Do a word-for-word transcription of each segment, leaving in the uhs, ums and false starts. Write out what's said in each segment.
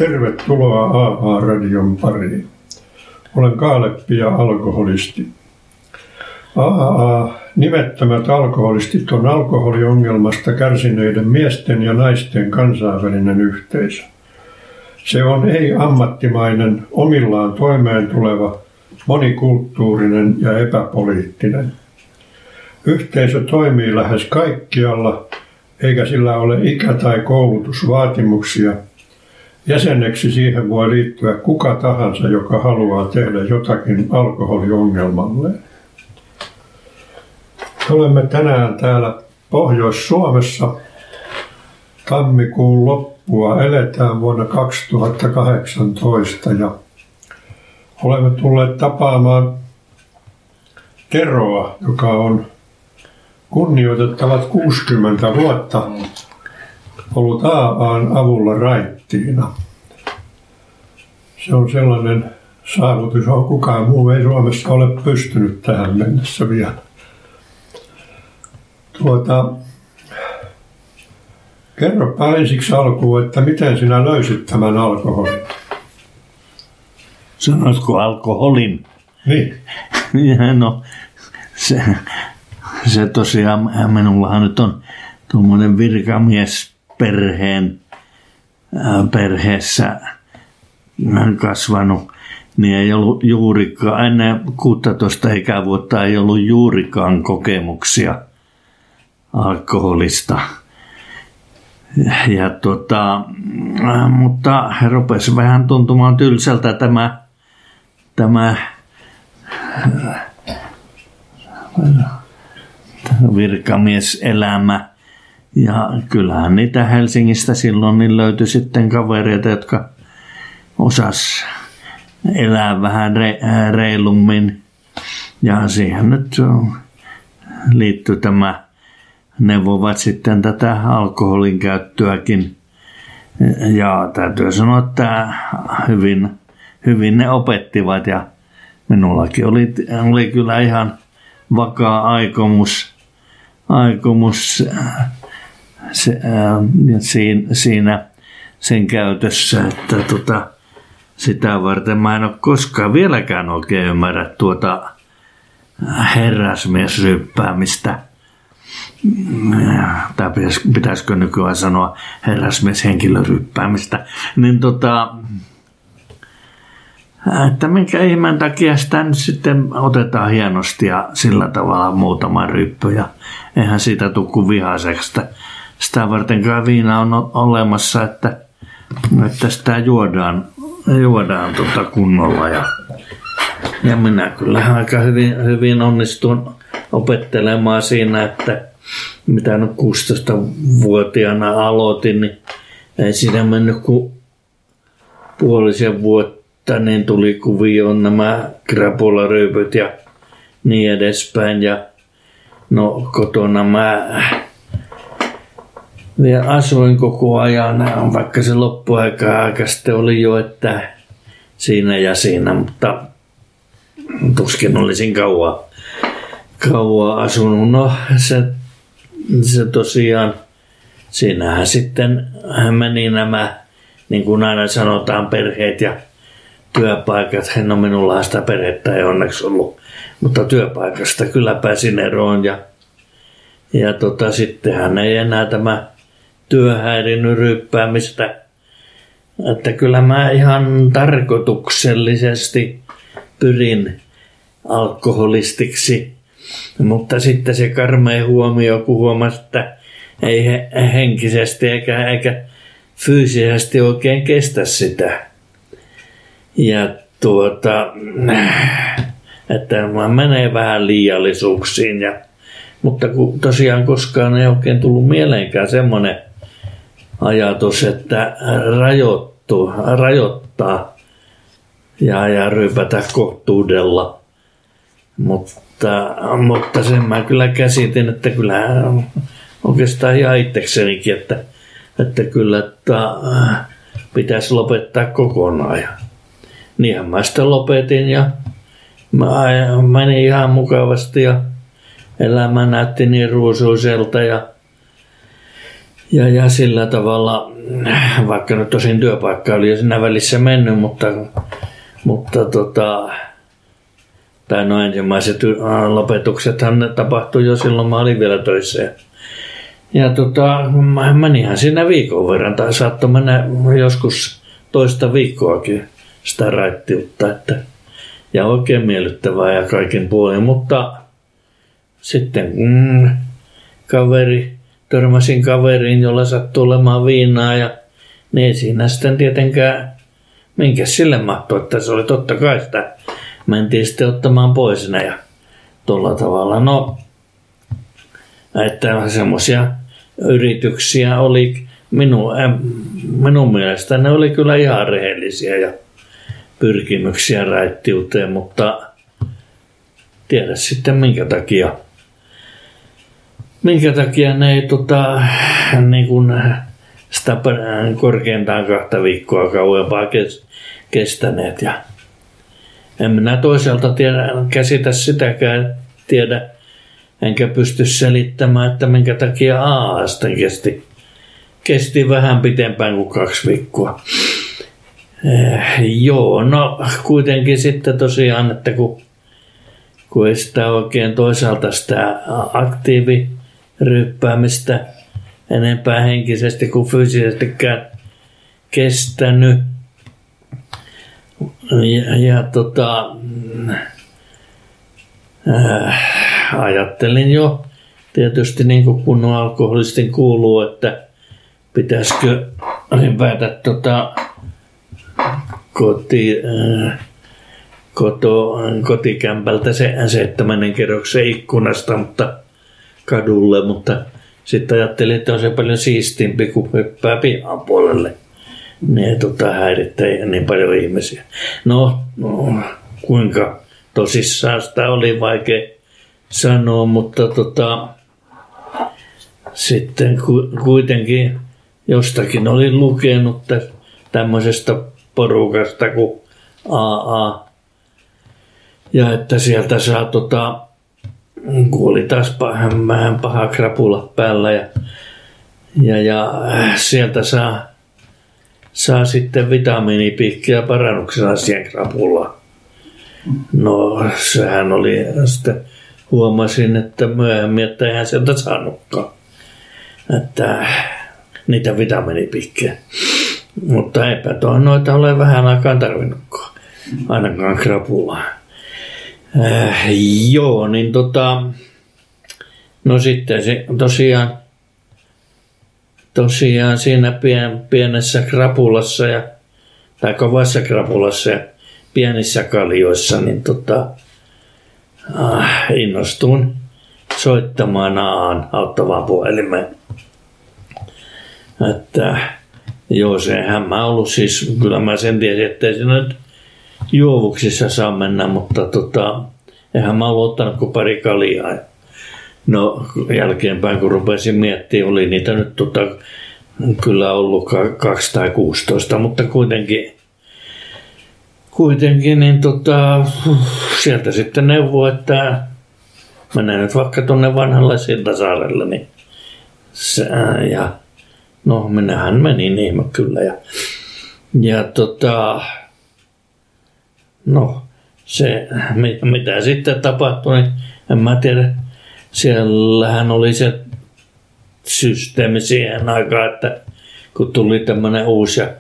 Tervetuloa A A-radion pariin. Olen Kaaleppi ja alkoholisti. A A, nimettömät alkoholistit, on alkoholiongelmasta kärsineiden miesten ja naisten kansainvälinen yhteisö. Se on ei-ammattimainen, omillaan toimeen tuleva, monikulttuurinen ja epäpoliittinen. Yhteisö toimii lähes kaikkialla, eikä sillä ole ikä- tai koulutusvaatimuksia. Jäseneksi siihen voi liittyä kuka tahansa, joka haluaa tehdä jotakin alkoholiongelmalleen. Olemme tänään täällä Pohjois-Suomessa. Tammikuun loppua eletään vuonna kaksituhattakahdeksantoista ja olemme tulleet tapaamaan Teroa, joka on kunnioitettavat kuusikymmentä vuotta ollut A A:n avulla raittiina. Se on sellainen saavutus, johon kukaan muu ei Suomessa ole pystynyt tähän mennessä vielä. Tuota, kerropa ensiksi alkuun, että miten sinä löysit tämän alkoholin? Sanoitko alkoholin? Niin. No, se, se tosiaan, minullahan nyt on tuommoinen virkamiesperheen perheessä kasvanut, niin ei ollut juurikaan, ennen kuusitoista ikävuotta ei ollut juurikaan kokemuksia alkoholista. Ja tota, mutta rupesi vähän tuntumaan tylsältä tämä, tämä virkamieselämä. Ja kyllähän niitä Helsingistä silloin niin löytyi sitten kavereita, jotka osas elää vähän re- reilummin. Ja siihen nyt liittyy tämä, neuvovat sitten tätä alkoholin käyttöäkin. Ja täytyy sanoa, että hyvin, hyvin ne opettivat ja minullakin oli, oli kyllä ihan vakaa aikomus, aikomus se, ää, siinä, siinä sen käytössä, että tota, sitä varten mä en ole koskaan vieläkään oikein ymmärrä tuota herrasmiesryppäämistä. Tai pitäisikö nykyään sanoa herrasmieshenkilöryppäämistä. Niin tota, että minkä ihmeen takia sitä nyt sitten otetaan hienosti ja sillä tavalla muutama ryppy. Ja eihän siitä tule kuin vihaiseksi. Sitä varten kai viina on olemassa, että, että sitä juodaan, juodaan tota kunnolla. Ja, ja minä kyllä aika hyvin, hyvin onnistun opettelemaan siinä, että mitä nyt kuusitoistavuotiaana aloitin, niin ei siinä mennyt kuin puolisen vuotta, niin tuli kuvioon nämä krapularyypyt ja niin edespäin. Ja no kotona mä vielä asuin koko ajan, vaikka se loppuaika aika sitten oli jo, että siinä ja siinä, mutta tuskin olisin kauan, kauan asunut. No se, se tosiaan, siinähän sitten meni nämä, niin kuin aina sanotaan, perheet ja työpaikat. No minulla sitä perhettä ei onneksi ollut, mutta työpaikasta kyllä pääsin eroon ja, ja tota, sittenhän ei enää tämä työ häirinyt ryppäämistä. Että kyllä mä ihan tarkoituksellisesti pyrin alkoholistiksi, mutta sitten se karmea huomio, kun huomasi, että ei henkisesti eikä, eikä fyysisesti oikein kestä sitä. Ja tuota, että mä menee vähän liiallisuuksiin. Ja, mutta kun tosiaan koskaan ei oikein tullut mieleenkään semmoinen ajatus, että rajoittuu, rajoittaa ja, ja ryypätä kohtuudella. Mutta, mutta sen mä kyllä käsitin, että kyllä oikeastaan ihan itseksenikin, että, että kyllä että pitäisi lopettaa kokonaan. Ja niinhän mä sitten lopetin ja mä menin ihan mukavasti ja elämä näytti niin ruusuiselta ja, Ja, ja sillä tavalla, vaikka nyt tosin työpaikka oli jo siinä välissä mennyt, mutta, mutta tota, tai no ensimmäiset lopetuksethan ne tapahtui jo silloin, mä olin vielä töissä. Ja, ja tota, menihän siinä viikon verran, tai saattoi mennä joskus toista viikkoakin sitä raittiutta, että, ja oikein miellyttävää ja kaikin puolin, mutta sitten mm, kaveri, törmäsin kaveriin, jolla sattui olemaan viinaa ja niin ei siinä sitten tietenkään, minkä sille mahtui, että se oli totta kai sitä. Mentiin sitten ottamaan pois ne ja tuolla tavalla. No, että semmoisia yrityksiä oli, minun, minun mielestä ne oli kyllä ihan rehellisiä ja pyrkimyksiä raittiuteen, mutta tiedä sitten minkä takia. Minkä takia ne ei tota, niin kuin sitä korkeintaan kahta viikkoa kauempaa kestäneet. Ja en minä toisaalta tiedä, käsitä sitäkään tiedä, enkä pysty selittämään, että minkä takia A A sitten kesti, kesti vähän pitempään kuin kaksi viikkoa. Eh, joo, no kuitenkin sitten tosiaan, että kun, kun ei sitä oikein toisaalta sitä aktiiviryppäämistä enempää henkisesti kuin fyysisestikään kestänyt. Ja, ja tota, äh, ajattelin jo tietysti niin kuin kunnon alkoholistin kuuluu, että pitäisikö hypätä tota, koti, äh, koto, kotikämpältä se seitsemännen kerroksen ikkunasta mutta kadulle, mutta sitten ajattelin, että on se paljon siistimpi kuin hyppää pihan puolelle. Niin tota, häirittää niin paljon ihmisiä. No, no, kuinka tosissaan sitä oli vaikea sanoa, mutta tota, sitten ku, kuitenkin jostakin olin lukenut tämmöisestä porukasta kuin A A. Ja että sieltä saa, tota, kun oli taas vähän paha krapula päällä ja, ja, ja sieltä saa saa sitten vitamiinipiikkiä parannuksena siihen krapulaan. No, sehän oli, sitten huomasin, että myöhemmin, että eihän sieltä saanutkaan. Että niitä vitamiinipiikkejä. Mutta eipä tuo noita ole vähän aikaan tarvinnutkaan. Ainakaan krapulaa. Äh, joo, niin tota, no sitten se tosiaan, tosiaan siinä pien, pienessä krapulassa ja, tai kovassa krapulassa ja pienissä kaljoissa, niin tota, äh, innostuin soittamaan Aan auttavaan puhelimeen. Että joo, sehän mä ollut siis, kyllä mä sen tiesin, ettei siinä nyt juovuksissa saa mennä, mutta tota, eihän mä ollut ottanut kuin pari kaljaa. No jälkeenpäin kun rupesin miettimään, oli niitä nyt tota, kyllä ollut kaksi tai kuusitoista, mutta kuitenkin, kuitenkin niin tota, sieltä sitten neuvoi, että mennään nyt vaikka tuonne vanhalle Siltasaarelle. Niin se, ja no minähän menin ihme kyllä. Ja, ja tota, no se mitä sitten tapahtui, niin en mä tiedä. Siellähän oli se systeemi siihen aikaan, että kun tuli tämmöinen uusi ja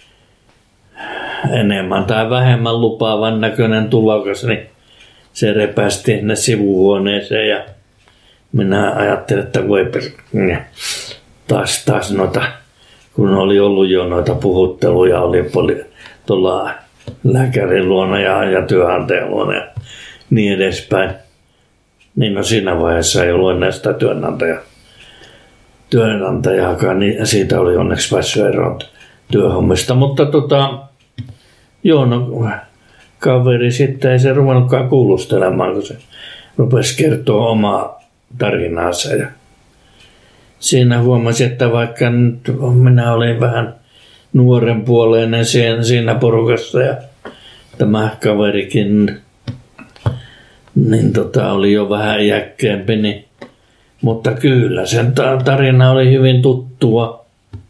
enemmän tai vähemmän lupaavan näköinen tulokas, niin se repästi sinne sivuhuoneeseen ja minä ajattelin, että voi per... taas, taas noita, kun oli ollut jo noita puhutteluja, oli poli... tuolla lääkärin luona ja, ja työnantajan luona ja niin edespäin. Niin no siinä vaiheessa ei ollut enää sitä työnantaja, työnantajaakaan, niin siitä oli onneksi päässyt eroon työhommista. Mutta tota, joo, no kaveri sitten ei se ruvennutkaan kuulustelemaan, kun se rupesi kertoa omaa tarinaansa. Ja siinä huomasi, että vaikka nyt minä olin vähän nuorenpuoleinen siinä porukassa ja tämä kaverikin niin tota, oli jo vähän iäkkäämpi, niin mutta kyllä sen tarina oli hyvin tuttua.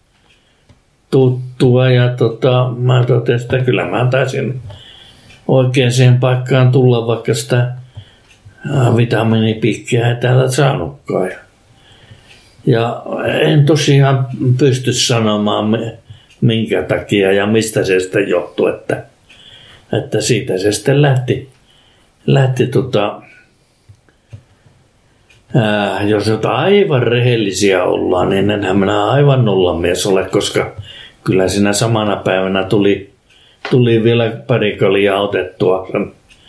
tuttua ja tota, mä totesin, että kyllä mä taisin oikein siihen paikkaan tulla, vaikka sitä vitamiinipikkiä ei täällä saanutkaan. Ja en tosiaan pysty sanomaan minkä takia ja mistä se sitten johtui, että, että siitä se sitten lähti, lähti tota, ää, jos jotain aivan rehellisiä ollaan, niin enhän minä aivan nollamies ole, koska kyllä siinä samana päivänä tuli, tuli vielä pari kaljaa otettua sen,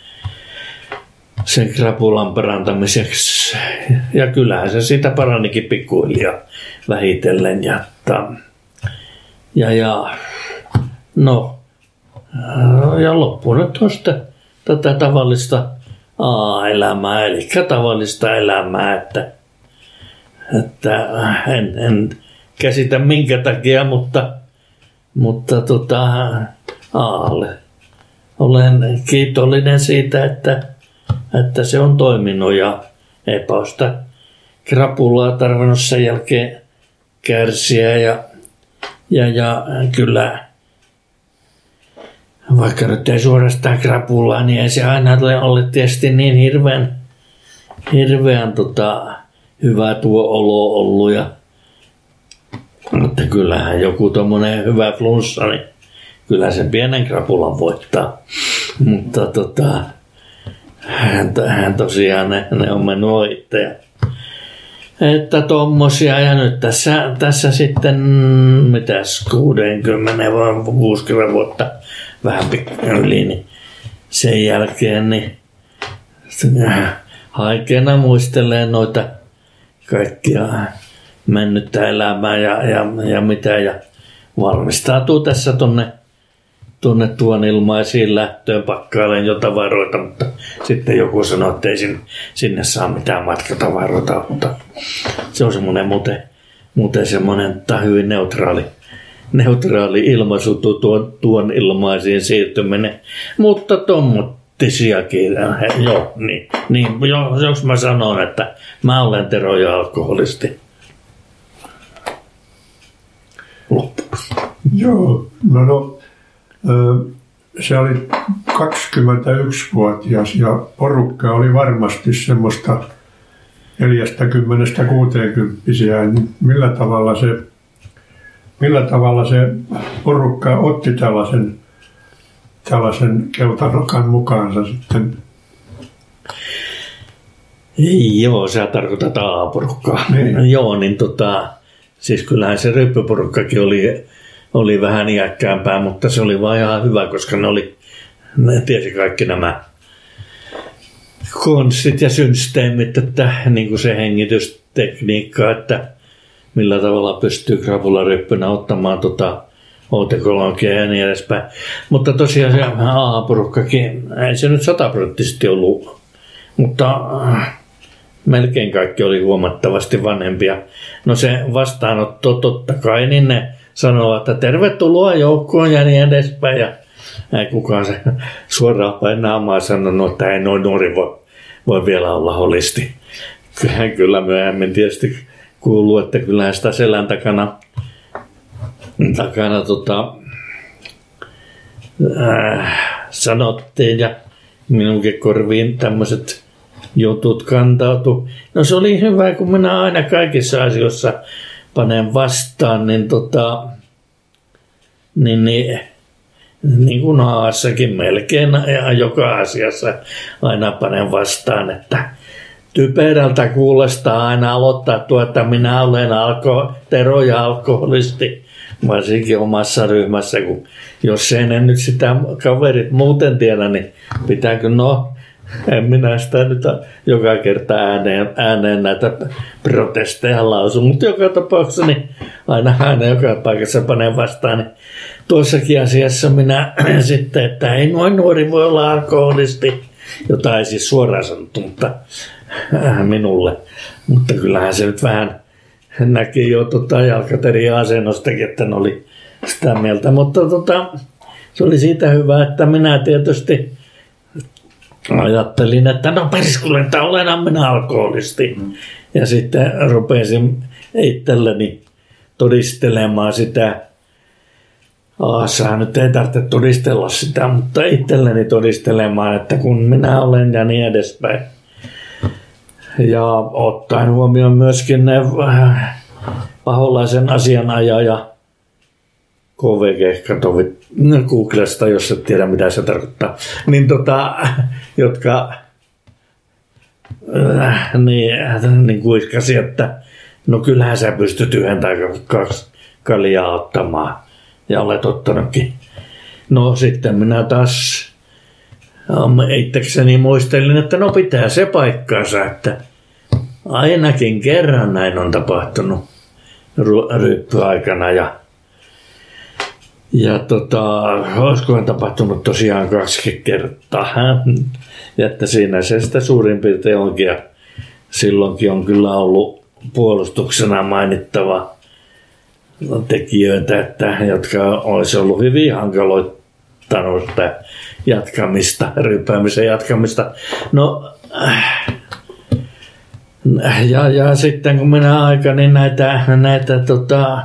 sen krapulan parantamiseksi. Ja kyllähän se siitä paranikin pikkuhiljaa vähitellen. Ja, ja, ja, no, ja loppuun nyt on sitten tätä tavallista A-elämää, eli tavallista elämää, että, että en, en käsitä minkä takia, mutta Mutta tota, Aalle olen kiitollinen siitä, että, että se on toiminut ja eipä ole sitä krapulaa tarvinnut sen jälkeen kärsiä. Ja, ja, ja kyllä, vaikka nyt ei suorastaan krapulaa, niin ei se aina ole tietysti niin hirveän, hirveän tota, hyvä tuo olo ollut. Ja mutta kyllähän joku tommonen hyvä flunssa, niin kyllä sen pienen krapulan voittaa. Mutta tota, hän, hän tosiaan ne, ne on mennyt ohitte. Että tommosia ja nyt tässä, tässä sitten mitäs kuusikymmentä vai kuusikymmentä vuotta vähän yli, niin sen jälkeen niin haikeena muistelee noita kaikkia mennyttä elämää ja, ja, ja mitä ja valmistautuu tässä tonne, tonne tuon ilmaisiin lähtöön, pakkailen jo tavaroita, mutta sitten joku sanoo, että ei sinne, sinne saa mitään matkatavaroita, mutta se on semmoinen muuten, muuten semmoinen hyvin neutraali, neutraali ilmaisu tuon, tuon ilmaisiin siirtyminen, mutta tommottisiakin, joo, niin, niin jos mä sanon, että mä olen Tero ja alkoholisti. Loppuksi. Joo, no, no se oli kaksikymmentäyksivuotias ja porukka oli varmasti semmoista neljäkymmentä kuusikymmentä. Millä tavalla se, millä tavalla se porukka otti tällaisen, tällaisen keltanokan mukaansa sitten? Joo, sä tarkoitat A-porukkaa. Niin. Joo, niin tota... Siis kyllähän se ryppyporukkakin oli, oli vähän iäkkäämpää, mutta se oli vaan ihan hyvä, koska ne oli, ne tiesi kaikki nämä konstit ja systeemit, että niin kuin se hengitystekniikka, että millä tavalla pystyy krapularyppynä ottamaan tota outekologiaa ja niin edespäin. Mutta tosiaan se A-porukkakin, ei se nyt sataprosenttisesti ollut, mutta melkein kaikki oli huomattavasti vanhempia. No se vastaanotto totta kai, niin ne sanoo, että tervetuloa joukkoon ja niin edespäin. Ja ei kukaan se suoraan päin naamaa sanonut, että ei noin nuori voi, voi vielä olla holisti. Kyllähän kyllä myöhemmin tietysti kuuluu, että kyllähän sitä selän takana, takana tota, äh, sanottiin ja minunkin korviin tämmöiset jutut kantautu. No se oli hyvä, kun minä aina kaikissa asioissa panen vastaan, niin tota, niin, niin, niin kuin Aassakin melkein ja joka asiassa aina panen vastaan, että typerältä kuulostaa aina aloittaa tuo, että minä olen alko, Tero ja alkoholisti, varsinkin omassa ryhmässä, kun jos ei ne nyt sitä kaverit muuten tiedä, niin pitääkö no en minä sitä nyt joka kerta ääneen, ääneen näitä protesteja lausu, mutta joka tapauksessa niin aina aina joka paikassa panen vastaan. Niin tuossakin asiassa minä sitten, että ei noin nuori voi olla alkoholisti, jota ei siis suoraan sanottu, mutta minulle. Mutta kyllähän se nyt vähän näki jo tota jalkaterian asennostakin, että ne oli sitä mieltä. Mutta tota, se oli siitä hyvä, että minä tietysti ajattelin, että no perskulen, että olen minä alkoholisti. Ja sitten rupesin itselleni todistelemaan sitä. Aassahan nyt ei tarvitse todistella sitä, mutta itselleni todistelemaan, että kun minä olen ja niin edespäin. Ja ottaen huomioon myöskin ne paholaisen asianajaja K V G, katovit Googlesta, jos et tiedä mitä se tarkoittaa, niin tota, jotka äh, niin, niin kuiskasi, että no kyllähän sä pystyt yhden tai kaksi kaljaa ottamaan ja olet ottanutkin. No sitten minä taas itsekseni muistelin, että no pitää se paikkaansa, että ainakin kerran näin on tapahtunut ryyppyaikana ja Ja tota, olisikohan tapahtunut tosiaan kaksi kertaa. Ja että siinä se sitä suurin piirtein onkin. Ja silloinkin on kyllä ollut puolustuksena mainittava tekijöitä, että, jotka olisi ollut hyvin hankaloittanut sitä jatkamista, ryyppäämisen jatkamista. No, ja, ja sitten kun minä aikani näitä, näitä tota,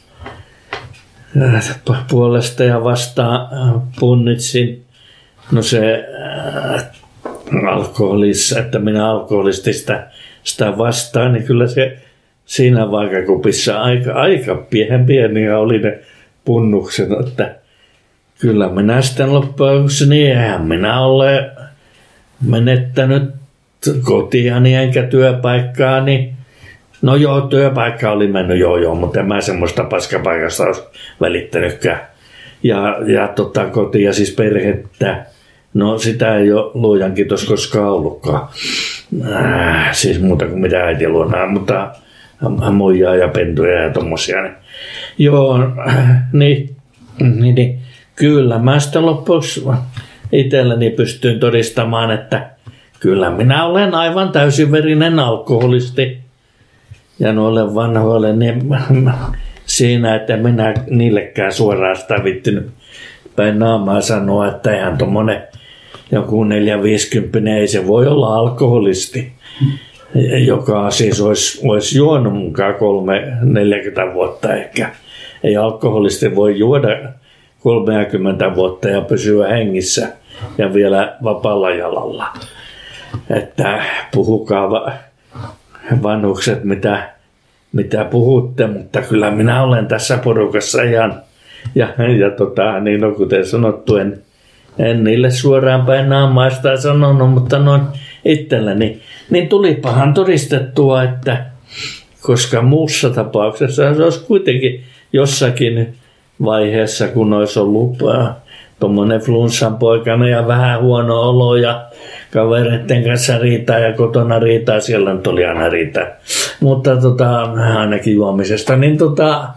puolesta ja vastaan punnitsin, no se äh, alkoholissa, että minä alkoholistista sitä vastaan, niin kyllä se siinä vaakakupissa aika, aika pienen pieniä oli ne punnukset, että kyllä minä sitten loppujen lopuksi, niin eihän minä ole menettänyt kotiani enkä työpaikkaani. No joo, työpaikka oli mennyt joo joo, mutta en mä semmoista paskapaikasta olisi välittänytkään. Ja, ja tota, kotia siis perhettä, no sitä ei ole luojan kiitos koskaan ollutkaan. Äh, siis muuta kuin mitä äiti luonaa, mutta muijaa ja pentuja ja tommosia. Niin. Joo, äh, niin, niin, niin, kyllä mä sitten loppuksi itselleni pystyin todistamaan, että kyllä minä olen aivan täysiverinen alkoholisti. Ja noille vanhoille niin siinä, että minä niillekään suoraan sitä vittinyt päin naamaa sanoa, että eihän tommonen joku neljä viisikymppinen ei se voi olla alkoholisti, joka siis olisi, olisi juonut mukaan kolme neljäkymmentä vuotta ehkä. Ei alkoholisti voi juoda kolmekymmentä vuotta ja pysyä hengissä ja vielä vapaalla jalalla. Että puhukaa vanhukset, mitä, mitä puhutte, mutta kyllä minä olen tässä porukassa ihan, ja, ja tota, niin on kuten sanottu, en, en niille suoraan päin naamaista sanonut, mutta noin itselläni, niin tulipahan todistettua, että koska muussa tapauksessa se olisi kuitenkin jossakin vaiheessa, kun olisi ollut tuommoinen flunssan poikana ja vähän huono olo ja kavereiden kanssa riitaa ja kotona riitaa, siellä nyt oli aina riitaa. Mutta tota, ainakin juomisesta, niin tota,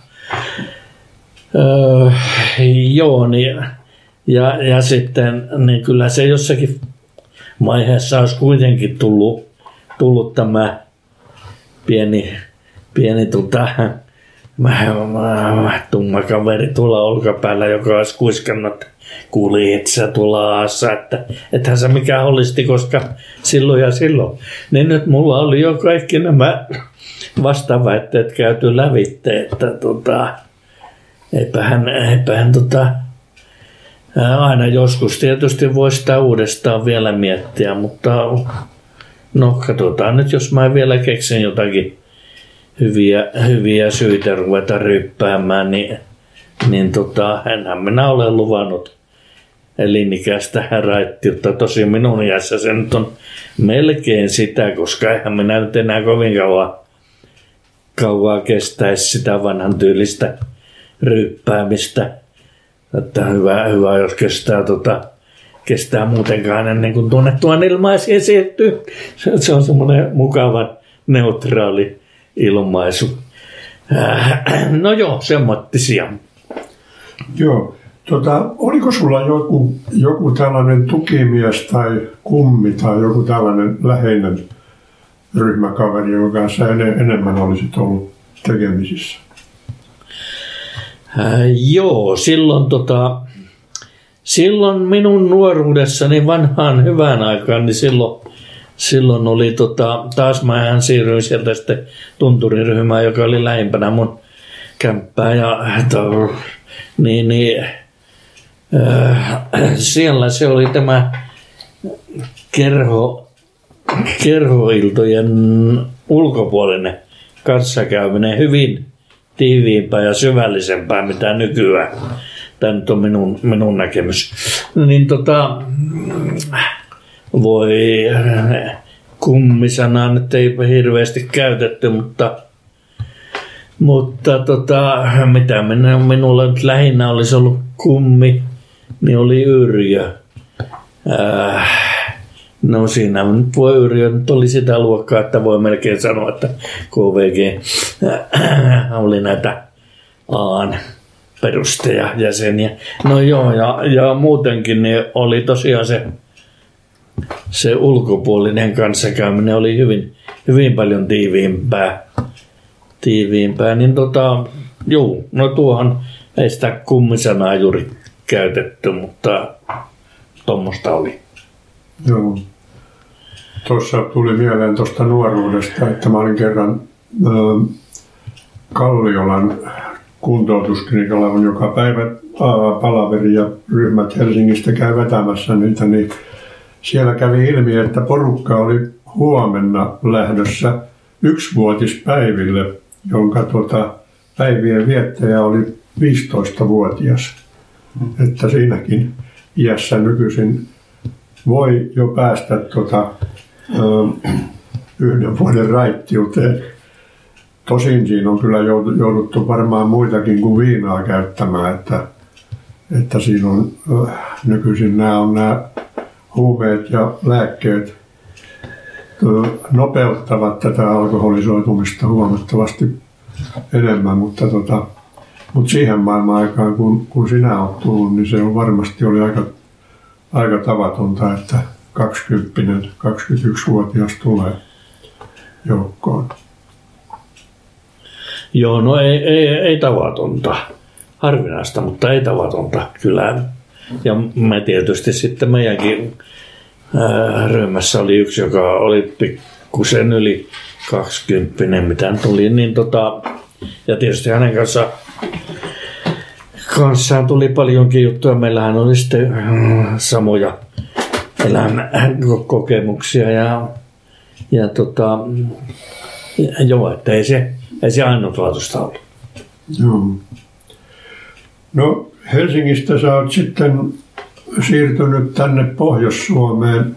öö, joo, niin, ja, ja sitten niin kyllä se jossakin vaiheessa olisi kuitenkin tullut, tullut tämä pieni, pieni tota, tumma kaveri tuolla olkapäällä, joka olisi kuiskannut, kuuli itse tuolla aassa, että ethän se mikään holisti, koska silloin ja silloin. Niin nyt mulla oli jo kaikki nämä vastaväitteet käyty lävitte, että tota, eipähän, eipähän tota, aina joskus tietysti voi sitä uudestaan vielä miettiä, mutta no katsotaan nyt, jos mä vielä keksin jotakin hyviä, hyviä syitä ruveta ryppäämään, niin, niin tota, enhän minä ole luvannut elinikäistä raittiutta. Tosin minun iässä se nyt on melkein sitä, koska eihän minä nyt enää kovin kauan, kauan kestäisi sitä vanhan tyylistä ryppäämistä. Että hyvä, hyvä jos kestää, tota, kestää muutenkaan ennen kuin tunnettuaan ilmaisiin siirtyy. Se, se on semmoinen mukava neutraali ilmaisu. Äh, no joo, semmoittisia. Joo. Tota, oliko sulla joku, joku tällainen tukimies tai kummi tai joku tällainen läheinen ryhmäkaveri, jonka kanssa en, enemmän olisit ollut tekemisissä? Äh, joo, silloin, tota, silloin minun nuoruudessani vanhaan hyvään aikaan, niin silloin, silloin oli tota, taas mä siirryin sieltä sitten tunturiryhmään, joka oli lähimpänä mun kämppää ja to, niin, niin äh, siellä se oli tämä kerho, kerhoiltojen ulkopuolinen kanssakäyminen hyvin tiiviimpää ja syvällisempää mitä nykyään. Tämä nyt on minun, minun näkemys. Niin tota, voi kummisanaa nyt ei hirveästi käytetty, mutta, mutta tota, mitä minä, minulla nyt lähinnä olisi ollut kummi, niin oli Yrjö. Äh, no siinä nyt voi Yrjö, nyt oli sitä luokkaa, että voi melkein sanoa, että K V G äh, oli näitä Aan perustajajäseniä. No joo, ja, ja muutenkin niin oli tosiaan se, se ulkopuolinen kanssakäyminen oli hyvin, hyvin paljon tiiviimpää. tiiviimpää. Niin tota, juu, no tuohon ei sitä kummisanaa juuri käytetty, mutta tuommoista oli. Joo. Tuossa tuli mieleen tuosta nuoruudesta, että mä olin kerran äh, Kalliolan kuntoutusklinikalla on joka päivä palaveri ja ryhmät Helsingistä käy vetämässä niitä, niin siellä kävi ilmi, että porukka oli huomenna lähdössä yksivuotispäiville, jonka tuota, päivien viettäjä oli viisitoistavuotias. Mm. Että siinäkin iässä nykyisin voi jo päästä tuota, ö, yhden vuoden raittiuteen. Tosin siinä on kyllä jouduttu varmaan muitakin kuin viinaa käyttämään, että, että siinä on äh, nykyisin nämä on nämä huumeet ja lääkkeet äh, nopeuttavat tätä alkoholisoitumista huomattavasti enemmän, mutta, tota, mutta siihen maailman aikaan kun, kun sinä olet tullut, niin se on varmasti oli aika, aika tavatonta, että kaksikymppinen, kaksikymmentäyksivuotias tulee joukkoon. Joo, no ei, ei, ei tavatonta. Harvinaista, mutta ei tavatonta kyllä. Ja me tietysti sitten meidänkin ää, ryhmässä oli yksi, joka oli pikkusen yli kaksikymppinen, mitä tuli. Niin tota, ja tietysti hänen kanssaan, kanssaan tuli paljonkin juttuja. Meillähän oli sitten äh, samoja elämänkokemuksia. Ja, ja tota, ja, joo, että ei se... Ei se ainutlaatuista ollut. Joo. No Helsingistä sä oot sitten siirtynyt tänne Pohjois-Suomeen.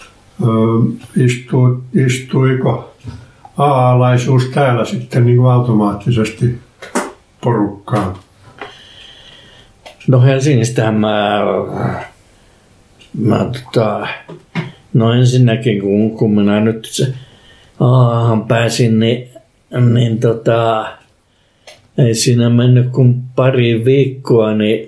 Istu, istuiko A-alaisuus täällä sitten niin kuin automaattisesti porukkaan? No Helsingistähän mä, mä tota, no ensinnäkin kun, kun minä nyt se Aahan pääsin, niin niin tota, ei siinä mennyt kuin pari viikkoa, niin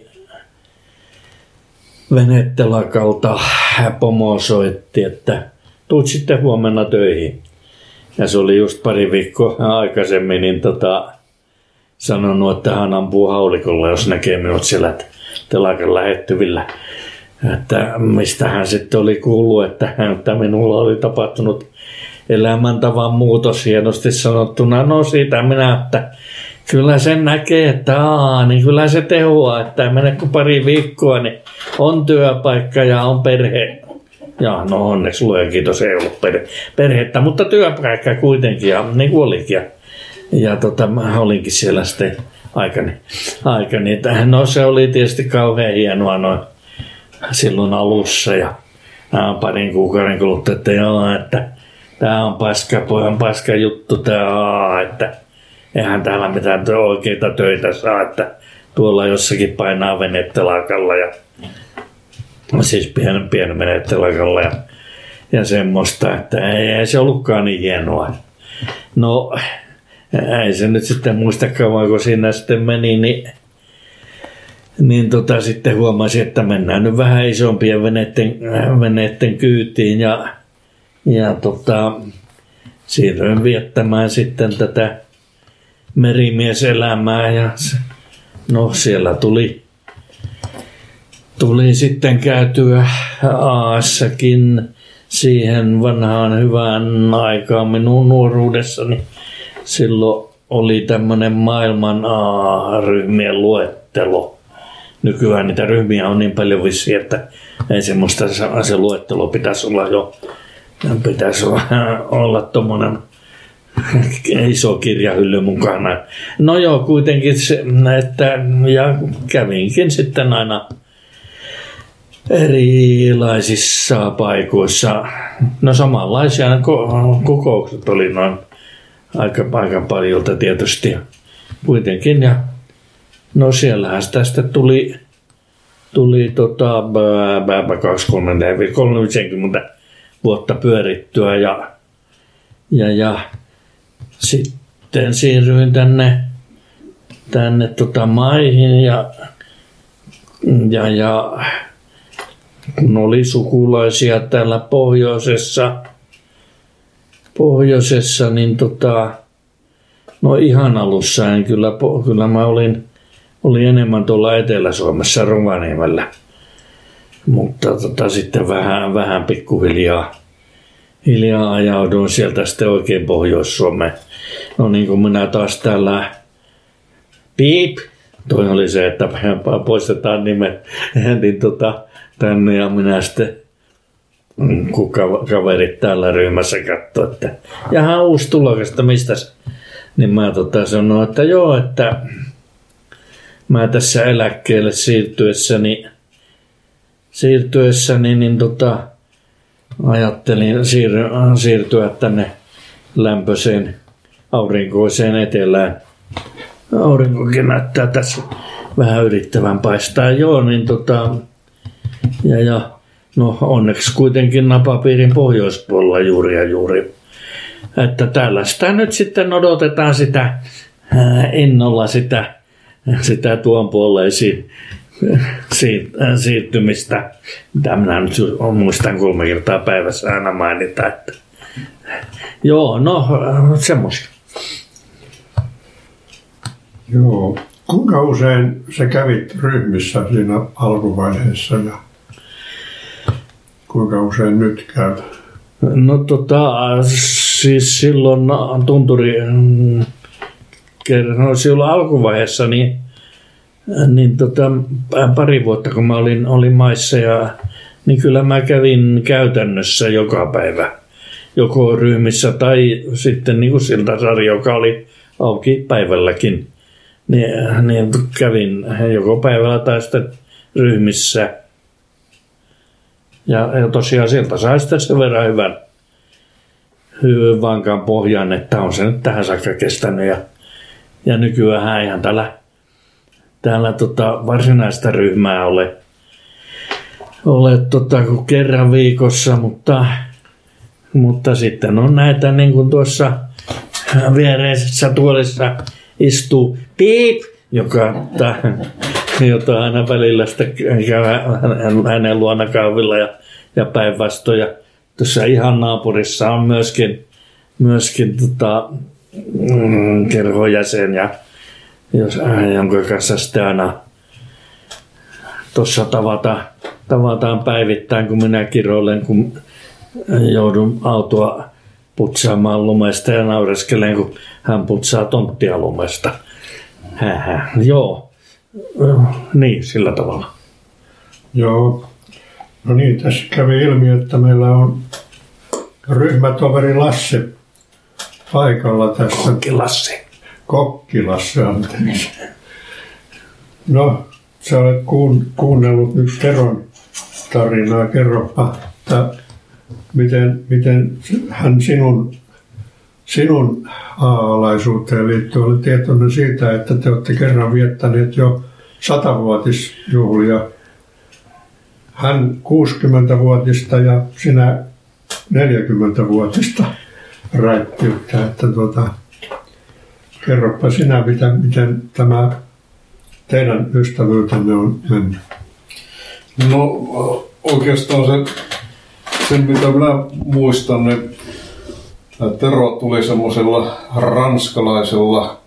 venetelakalta pomo soitti, että tuut sitten huomenna töihin. Ja se oli just pari viikkoa aikaisemmin, niin tota, sanonut, että hän ampuu haulikolla, jos näkee minut siellä telakan lähettyvillä. Että mistä hän sitten oli kuullut, että, että minulla oli tapahtunut elämäntavan muutos hienosti sanottuna. No siitä minä, että kyllä sen näkee, että aa, niin kyllä se tehoaa, että ei mene kuin pari viikkoa, niin on työpaikka ja on perhe. Ja no onneksi luojan kiitos, ei ollut perhe, perhettä, mutta työpaikka kuitenkin ja niin kuin olikin. Ja, ja tota, mä olinkin siellä sitten aikani. aikani. No se oli tietysti kauhean hienoa noin silloin alussa ja parin kuukauden kuluttua, että joo, että tämä on paska, pojan paska juttu, tämä, että eihän täällä mitään oikeita töitä saa, että tuolla jossakin painaa venetelakalla ja siis pienen, pienen venetelakalla ja, ja semmoista, että ei, ei se ollutkaan niin hienoa. No ei se nyt sitten muista kauan, kun siinä sitten meni, niin, niin tota, sitten huomasin, että mennään nyt vähän isompien veneiden, veneiden kyytiin ja Ja tota, siirryin viettämään sitten tätä merimieselämää ja no siellä tuli, tuli sitten käytyä Aassakin siihen vanhaan hyvään aikaan minun nuoruudessani. Silloin oli tämmöinen maailman A-ryhmien luettelo. Nykyään niitä ryhmiä on niin paljon vissiin, että ei semmoista se luettelo pitäisi olla jo, pitäisi olla tommonen iso kirjahylly mukana. No joo, kuitenkin se, että ja kävinkin sitten aina erilaisissa paikoissa. No samanlaisia kokoukset oli noin aika, aika paljolta tietysti kuitenkin. Ja no siellähän tästä tuli, tuli tota, kaksikymmentä kolmekymmentä vuotta pyörittyä ja, ja, ja sitten siirryin tänne, tänne tota maihin ja, ja, ja kun oli sukulaisia täällä pohjoisessa, pohjoisessa niin tota, no ihan alussa en kyllä, kyllä mä olin, olin enemmän tuolla Etelä-Suomessa Rovaniemellä, mutta tota, sitten vähän, vähän pikkuhiljaa hiljaa ajauduin sieltä sitten oikein Pohjois-Suomeen. No niin kuin minä taas täällä piip, toi oli se, että poistetaan nimet, niin tota, tänne ja minä sitten, kun kaverit täällä ryhmässä katsoi, että jaha uusi tulokas, että mistäs, niin mä tota sanoin, että joo, että mä tässä eläkkeelle siirtyessäni, siirtyessäni niin tota, ajattelin siir, siirtyä tänne lämpöiseen aurinkoiseen etelään. Aurinkokin näyttää tässä vähän yrittävän paistaa. Joo, niin tota, ja, ja no onneksi kuitenkin napapiirin pohjoispuolella juuri ja juuri. Että tällaista nyt sitten odotetaan sitä ää, innolla sitä, sitä tuon puoleisiin siirtymistä, mitä minä nyt muistan kolme kertaa päivässä aina mainita. Että joo, no semmoista. Joo. Kuinka usein sä kävit ryhmissä siinä alkuvaiheessa ja kuinka usein nyt käyt? No tota, siis silloin tunturi, no silloin alkuvaiheessa niin, niin tota, pari vuotta kun mä olin, olin maissa ja niin kyllä mä kävin käytännössä joka päivä. Joko ryhmissä tai sitten niin kuin Siltasari, joka oli auki päivälläkin. Niin, niin kävin joko päivällä tai sitten ryhmissä. Ja, ja tosiaan sieltä sai sitten sen verran hyvän, hyvän vankan pohjan, että on se nyt tähän saakka kestänyt. Ja, ja nykyään eihän täällä, täällä tota varsinaista ryhmää ole, ole tota, kuin kerran viikossa, mutta, mutta sitten on näitä niin kuin tuossa viereisessä tuolissa istuu piip, joka, jota aina välillä sitten käy hänen luona kahvilla ja, ja päinvastoin. Ja tuossa ihan naapurissa on myöskin, myöskin tota, mm, kerhojäsen, ja, jos, jonka kanssa sitten aina tuossa tavata, tavataan päivittäin, kun minä kiroilen, kun joudun autoa putsaamaan lumesta ja naureskelen, kun hän putsaa tonttia lumesta. Hähä. Joo, niin sillä tavalla. Joo, no niin, tässä kävi ilmi, että meillä on ryhmätoveri Lassi paikalla tässä. Kokkilassi. Kokkilassi, anteeksi. No, sä olet kuun, kuunnellut nyt Teron tarinaa. Kerropa, että miten, miten hän sinun, sinun A-alaisuuteen liittyy. Olen tietoinen siitä, että te olette kerran viettäneet jo satavuotisjuhlia. Hän kuusikymmentävuotista ja sinä neljäkymmentävuotista raittiutta. Että tuota, kerropa sinä, miten, miten tämä teidän ystävyytenne on mennyt. No oikeastaan se, sen mitä minä muistan, niin Tero tuli semmoisella ranskalaisella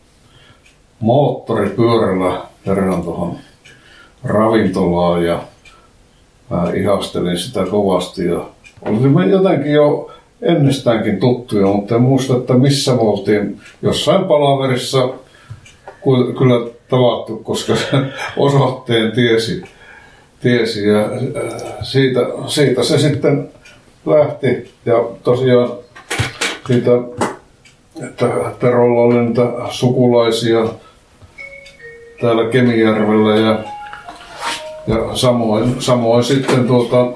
moottoripyörällä kerran tuohon ravintolaan ja mä ihastelin sitä kovasti ja olimme jotenkin jo ennestäänkin tuttuja, mutta en muista, että missä me oltiin. Jossain palaverissa kyllä tavattu, koska osoitteen tiesi. tiesi ja siitä, siitä se sitten lähti. Ja tosiaan siitä, että Terolla oli niitä sukulaisia täällä Kemijärvellä ja, ja samoin, samoin sitten tuota,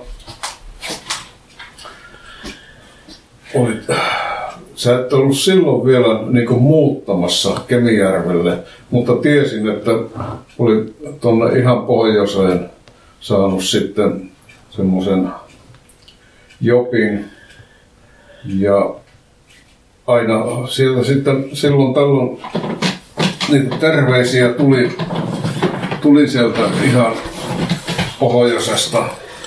oli, sä et ollut silloin vielä niin kuin muuttamassa Kemijärvelle, mutta tiesin, että oli tuonne ihan pohjoiseen saanut sitten semmoisen jopin ja aina sieltä sitten silloin tällöin niitä terveisiä tuli, tuli sieltä ihan pohjoisesta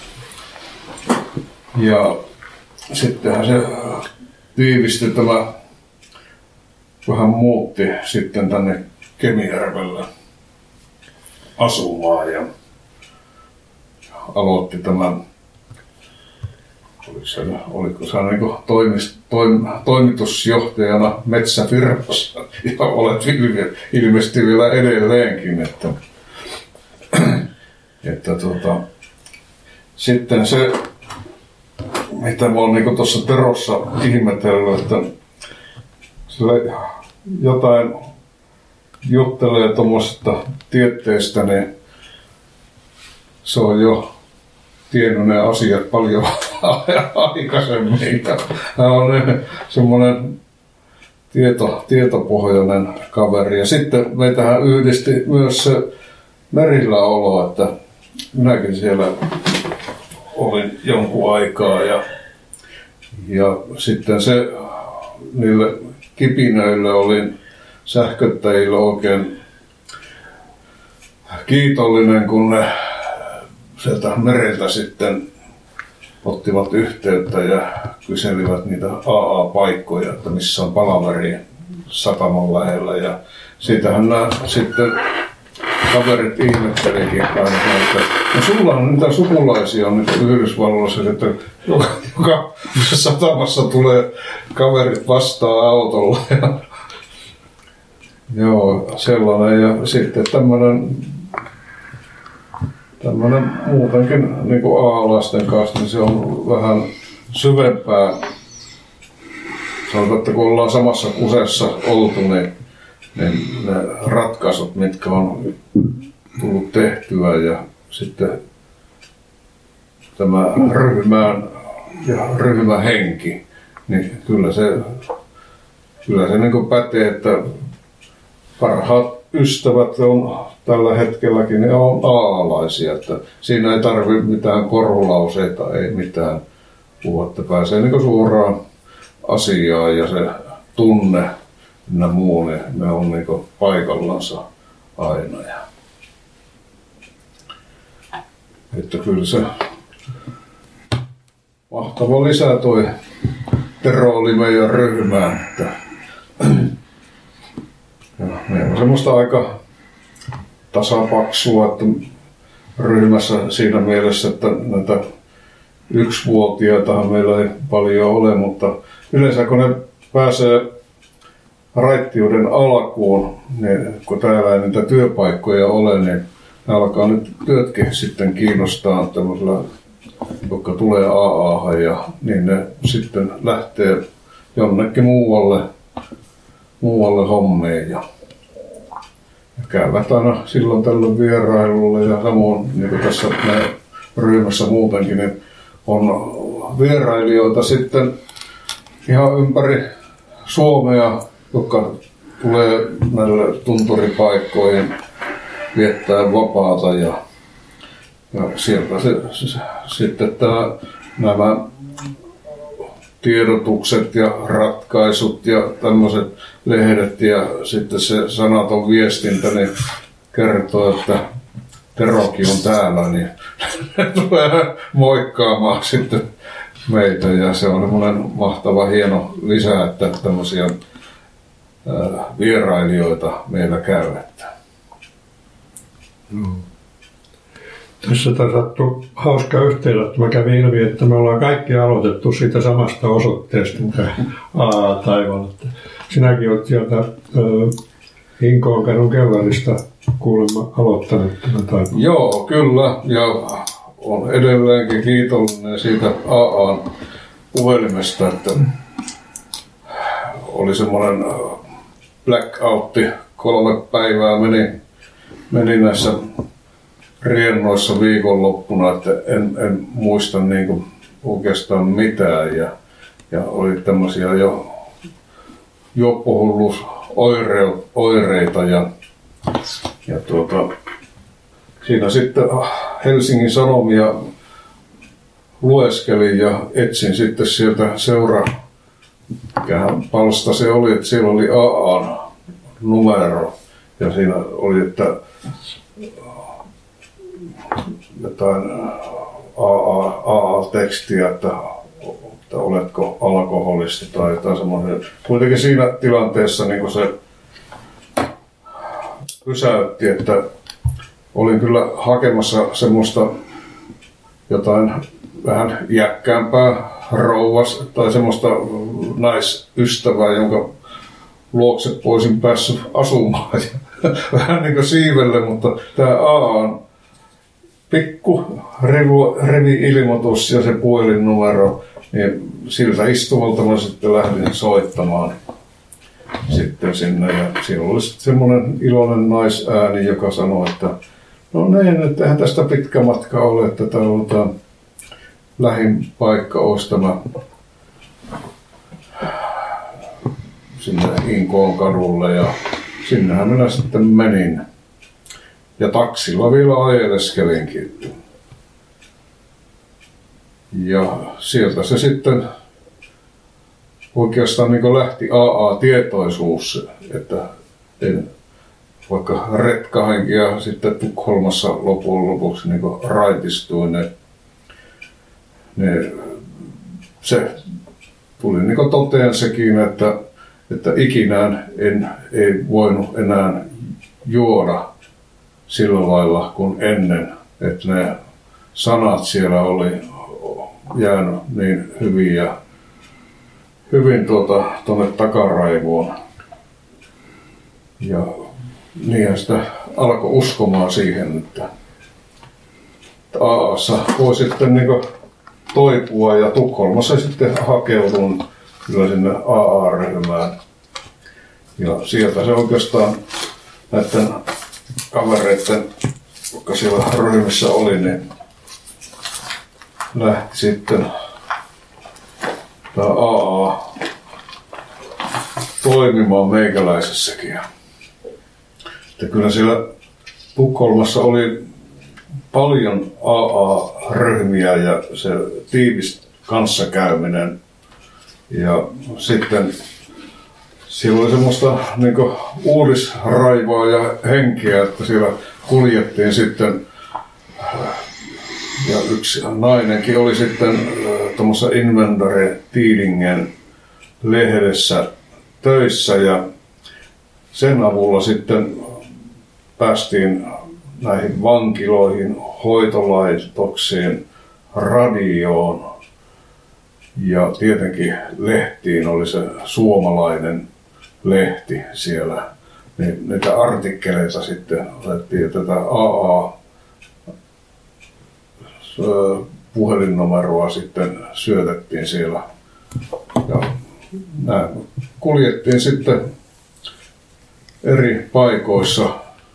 ja sittenhän se tiivistyi, tämä vähän muutti sitten tänne Kemijärvelle asumaan ja aloitti tämän, oliko se, oliko se niin kuin toimis, toim, toimitusjohtajana metsäfirmassa ja olet ilmeisesti vielä edelleenkin, että, että tuota, sitten se, mitä mä oon niin tuossa Terossa ihmetellyt, että sille jotain juttelee tuommoisesta tietteestä, niin se on jo tiennyt ne asiat paljon aikaisemmin. Hän on semmoinen tieto, tietopohjainen kaveri. Ja sitten meitähän yhdisti myös se merillä olo, että minäkin siellä olin jonkun aikaa. Ja, ja sitten se niille kipinöille olin sähköttäjille oikein kiitollinen, kun ne sieltä mereltä sitten ottivat yhteyttä ja kyselivät niitä A A-paikkoja, että missä on palaveri sataman lähellä. Ja siitähän nämä sitten kaverit ihmettelikin aina, että no sulla on niitä sukulaisia on nyt Yhdysvalloissa, että joka, joka satamassa tulee kaverit vastaan autolla. Ja, joo, sellainen. Ja sitten tämmöinen Tämmöinen muutenkin niin kuin A-lasten kanssa, niin se on vähän syvempää. Sanotaan, että kun ollaan samassa kusessa oltu, niin, niin ne ratkaisut, mitkä on tullut tehtyä ja sitten tämä ryhmään ja ryhmähenki, niin kyllä se, kyllä se niin kuin pätee, että parhaat ystävät on tällä hetkelläkin, ne on aalaisia, että siinä ei tarvitse mitään korulauseita, ei mitään puhua, että pääsee niin suoraan asiaan ja se tunne ja muu, niin ne on niin paikallansa aina. Ja että kyllä se mahtava lisä toi Tero oli meidän ryhmään, että ja meillä on semmoista aika tasapaksua, että ryhmässä siinä mielessä, että näitä yksivuotiaitahan meillä ei paljon ole, mutta yleensä kun ne pääsee raittiuden alkuun, niin kun täällä ei niitä työpaikkoja ole, niin ne alkaa nyt työtkin sitten kiinnostaa tämmöisellä, jotka tulee A A:han ja niin ne sitten lähtee jonnekin muualle, muualle hommeen ja käyvät aina silloin tällöin vierailulla ja samoin niin kuin tässä ryhmässä muutenkin, niin on vierailijoita sitten ihan ympäri Suomea, jotka tulee näille tunturipaikkoihin viettää vapaata ja, ja sieltä se, se, sitten tämä, nämä tiedotukset ja ratkaisut ja tämmöiset lehdet ja sitten se sanaton viestintä niin kertoo, että Terokin on täällä, niin tulee moikkaamaan sitten meitä ja se on semmoinen mahtava hieno lisä, että tämmöisiä vierailijoita meillä käy. Mm. Tässä sattui hauska yhteenotto. Mä kävin ilmi, että me ollaan kaikki aloitettu siitä samasta osoitteesta, mitä A A Taivaalla. Sinäkin olet sieltä Hinkoonkadun kellarista kuulemma aloittanut tämän Taivaalla. Joo, kyllä. Ja on edelleenkin kiitollinen siitä A A:n puhelimesta, että oli semmoinen blackoutti. Kolme päivää meni, meni näissä riennoissa viikonloppuna, että en, en muista niinku oikeastaan mitään. Ja, ja oli tämmöisiä jo juoppohulluusoireita ja, ja tuota, siinä sitten Helsingin Sanomia lueskelin ja etsin sitten sieltä seura, mikähän palsta se oli, että siellä oli A A:n numero ja siinä oli, että jotain A A-tekstiä, että, että oletko alkoholista tai jotain semmoinen. Kuitenkin siinä tilanteessa niin se pysäytti, että olin kyllä hakemassa semmoista jotain vähän iäkkäämpää rouvas tai semmoista naisystävää, jonka luokse voisin päässyt asumaan. Vähän niin kuin siivelle, mutta tämä A on pikku rivi-ilmoitus ja se puhelinnumero, niin siltä istuvalta mä sitten lähdin soittamaan sitten sinne. Ja siinä oli sitten semmoinen iloinen naisääni, joka sanoi, että no niin, että eihän tästä pitkä matka ole, että täällä on lähin paikka olisi tämä sinne Inkoon kadulle ja sinnehän minä sitten menin. Ja taksilla vielä ajeleskelinkin. Ja sieltä se sitten oikeastaan niin lähti A A-tietoisuus, että en, vaikka retkahenki ja sitten Tukholmassa lopun lopuksi niin raitistuin, ne, ne, se tuli niin toteen sekin, että, että ikinään en, ei voinut enää juoda sillä lailla kuin ennen, että ne sanat siellä oli jäänyt niin hyvin ja hyvin tuota, tuonne takaraivoon. Ja niinhän sitä alkoi uskomaan siihen, että A A:ssa voi sitten niin toipua ja Tukholmassa sitten hakeudun kyllä sinne A A-ryhmään. Ja sieltä se oikeastaan näiden kavereiden, jotka siellä ryhmissä oli, niin lähti sitten tämä A A toimimaan meikäläisessäkin. Että kyllä siellä Tukholmassa oli paljon A A-ryhmiä ja se tiivis kanssakäyminen. Ja sitten siellä oli semmoista niin uudisraivoa ja henkeä, että siellä kuljettiin sitten, ja yksi nainenkin oli sitten tuommoisessa Inventory Tidingen lehdessä töissä ja sen avulla sitten päästiin näihin vankiloihin, hoitolaitoksiin, radioon ja tietenkin lehtiin oli se suomalainen lehti siellä. Niin, niitä artikkeleita sitten otettiin tätä A A puhelinnumeroa sitten syötettiin siellä. Ja näin kuljettiin sitten eri paikoissa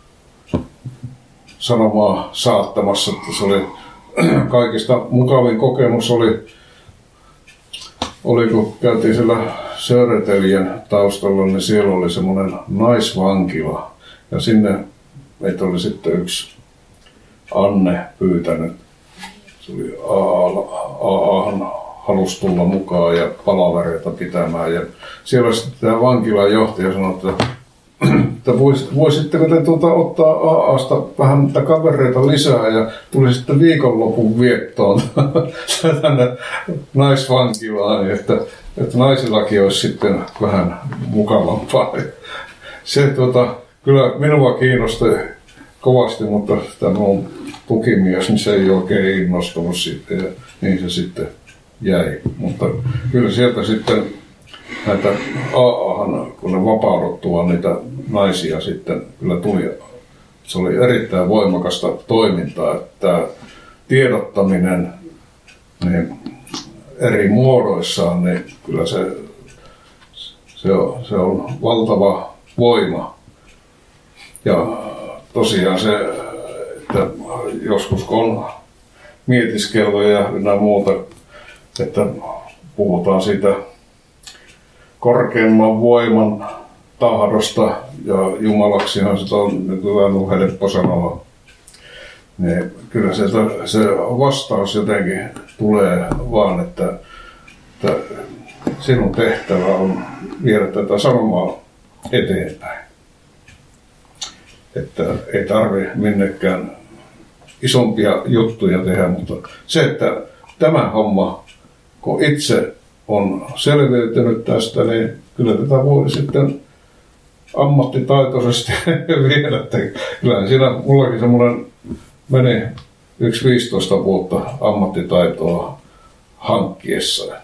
sanomaa saattamassa, että se oli kaikista mukavin kokemus oli, oli kun käytiin siellä Södertäljen taustalla, niin siellä oli semmoinen naisvankila ja sinne meitä oli sitten yksi Anne pyytänyt. Se oli A A:han halusi tulla mukaan ja palavereita pitämään ja siellä sitten tämä vankilan johtaja sanoi, että että voisitteko te tuota ottaa A A:sta vähän niitä kavereita lisää ja tuli sitten viikonlopun viettoon tänne naisvankilaan, että, että naisillakin olisi sitten vähän mukavampaa. Se tuota, kyllä minua kiinnosti kovasti, mutta sitä minun tukimies, niin se ei oikein innostunut sitten ja niin se sitten jäi. Mutta kyllä sieltä sitten näitä A A:han, kun ne vapauduttua niitä naisia sitten kyllä tuli. Se oli erittäin voimakasta toimintaa, että tiedottaminen niin eri muodoissaan, niin kyllä se, se, on, se on valtava voima. Ja tosiaan se, että joskus kun on mietiskellyt ja ynnä muuta, että puhutaan siitä korkeimman voiman tahdosta, ja Jumalaksihan sitä on nykyään helppo sanoa, niin kyllä se, se vastaus jotenkin tulee vaan, että, että sinun tehtävä on viedä tätä sanomaa eteenpäin. Että ei tarvitse minnekään isompia juttuja tehdä, mutta se, että tämä homma, kun itse on selviytynyt tästä, niin kyllä tätä voi sitten ammattitaitoisesti viedä. Kyllä siinä mullakin semmoinen meni yksi viisitoista vuotta ammattitaitoa hankkiessa.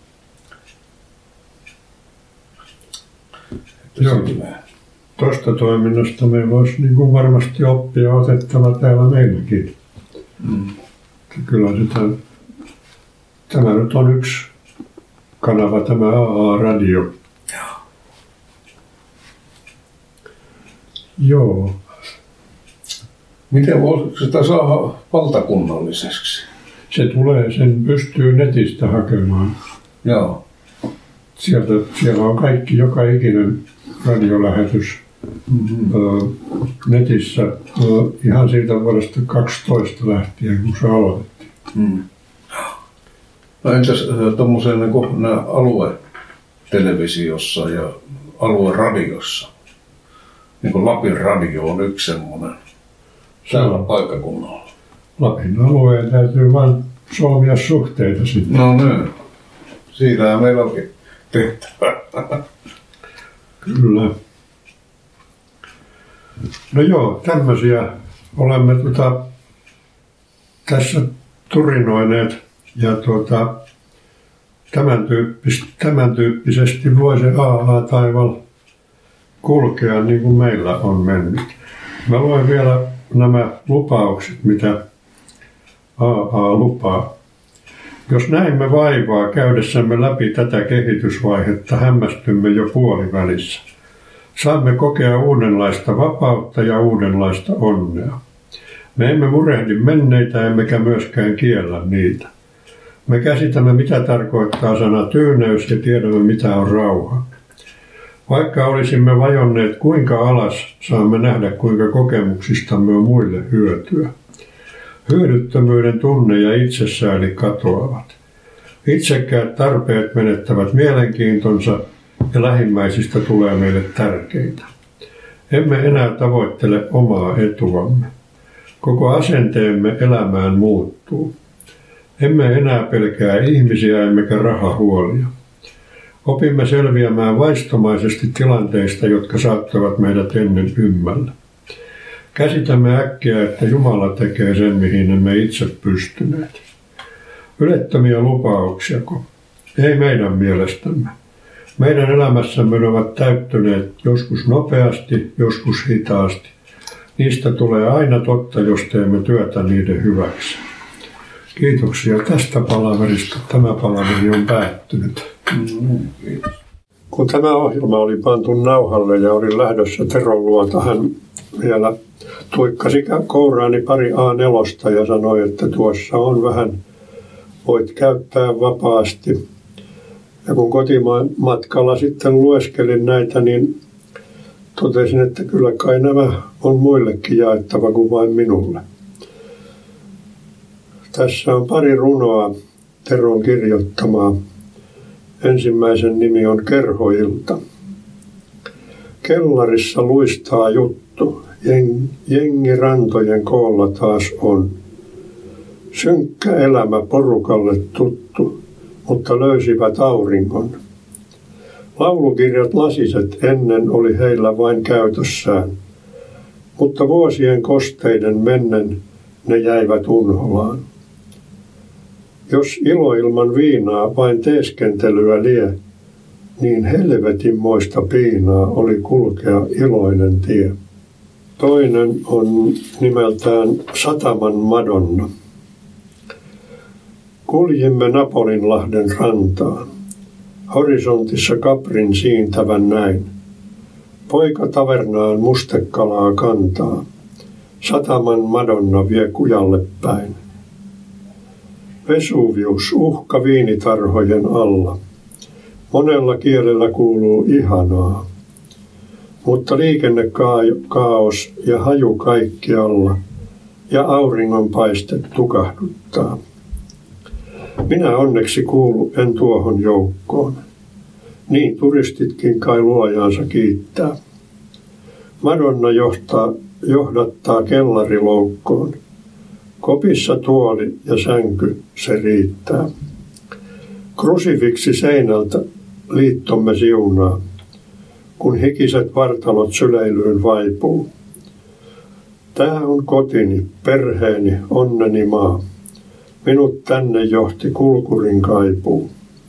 Joo. Tuosta toiminnasta me voisi niin kuin varmasti oppia otettava täällä meilläkin. Mm. Kyllä sitä, tämä nyt on yksi kanava, tämä A A-radio. Joo. Joo. Miten voisi sitä saada valtakunnalliseksi? Se tulee, sen pystyy netistä hakemaan. Joo. Sieltä, siellä on kaikki, joka ikinen radiolähetys mm-hmm. ö, netissä ö, ihan siitä vuodesta kaksitoista lähtien, kun se aloitettiin. Mm. No entäs tuommoisen niin aluetelevisiossa ja alueradiossa? Niin kuin Lapin radio on yksi semmoinen täällä paikkakunnalla. Lapin alueen täytyy vain solmia suhteita sitten. No niin. Siitähän meillä onkin tehtävä. Kyllä. No joo, tämmöisiä olemme tuota, tässä turinoineet ja tuota, tämän, tyyppis, tämän tyyppisesti voi se A A-taival kulkea niin kuin meillä on mennyt. Mä luen vielä nämä lupaukset, mitä A A lupaa. Jos näimme vaivaa käydessämme läpi tätä kehitysvaihetta, hämmästymme jo puolivälissä. Saamme kokea uudenlaista vapautta ja uudenlaista onnea. Me emme murehdi menneitä emmekä myöskään kiellä niitä. Me käsitämme, mitä tarkoittaa sana tyyneys ja tiedämme, mitä on rauha. Vaikka olisimme vajonneet kuinka alas, saamme nähdä, kuinka kokemuksistamme on muille hyötyä. Hyödyttömyyden tunne ja itsesääli katoavat. Itsekkäät tarpeet menettävät mielenkiintonsa ja lähimmäisistä tulee meille tärkeitä. Emme enää tavoittele omaa etuamme. Koko asenteemme elämään muuttuu. Emme enää pelkää ihmisiä emmekä rahahuolia. Opimme selviämään vaistomaisesti tilanteista, jotka saattavat meidät ennen ymmällä. Käsitämme äkkiä, että Jumala tekee sen, mihin emme itse pystyneet. Ylettömiä lupauksiako? Ei meidän mielestämme. Meidän elämässämme ne ovat täyttyneet joskus nopeasti, joskus hitaasti. Niistä tulee aina totta, jos teemme työtä niiden hyväksi. Kiitoksia tästä palaverista. Tämä palaveri on päättynyt. Mm-hmm. Kun tämä ohjelma oli pantu nauhalle ja olin lähdössä Teron luota, hän vielä tuikkasi kouraani pari A neljä ja sanoi, että tuossa on vähän, voit käyttää vapaasti. Ja kun kotimaan matkalla sitten lueskelin näitä, niin totesin, että kyllä kai nämä on muillekin jaettava kuin vain minulle. Tässä on pari runoa Teron kirjoittamaa. Ensimmäisen nimi on Kerhoilta. Kellarissa luistaa juttu, jengi rantojen koolla taas on. Synkkä elämä porukalle tuttu, mutta löysivät auringon. Laulukirjat lasiset ennen oli heillä vain käytössään, mutta vuosien kosteiden mennen ne jäivät unholaan. Jos ilo ilman viinaa vain teeskentelyä lie, niin helvetinmoista piinaa oli kulkea iloinen tie. Toinen on nimeltään Sataman Madonna. Kuljimme Napolinlahden rantaan. Horisontissa kaprin siintävän näin. Poika tavernaan mustekalaa kantaa. Sataman Madonna vie kujalle päin. Vesuvius uhka viinitarhojen alla. Monella kielellä kuuluu ihanaa. Mutta liikennekaos ja haju kaikkialla ja auringonpaiste tukahduttaa. Minä onneksi kuulu en tuohon joukkoon. Niin turistitkin kai luojaansa kiittää. Madonna johtaa, johdattaa kellariloukkoon. Kopissa tuoli ja sänky se riittää. Krusifiksi seinältä liittomme siunaa, kun hikiset vartalot syleilyyn vaipuu. Tää on kotini, perheeni, onneni maa. Minut tänne johti kulkurin kaipuu.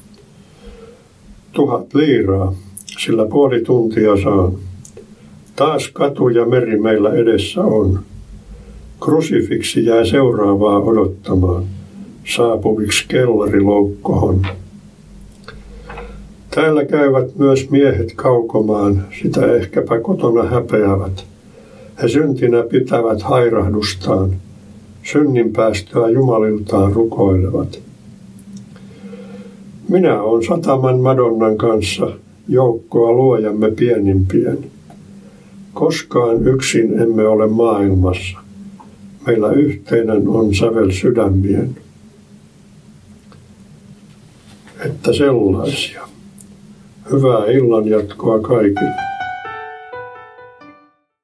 Tuhat liiraa, sillä puoli tuntia saan. Taas katu ja meri meillä edessä on. Krusifiksi jää seuraavaa odottamaan, saapuviksi kellariloukkohon. Täällä käyvät myös miehet kaukomaan, sitä ehkäpä kotona häpeävät. He syntinä pitävät hairahdustaan, synnin päästöä jumaliltaan rukoilevat. Minä olen Sataman Madonnan kanssa joukkoa luojamme pienimpien. Koskaan yksin emme ole maailmassa. Meillä yhteinen on sävel sydämien. Että sellaisia. Hyvää illan jatkoa kaikille.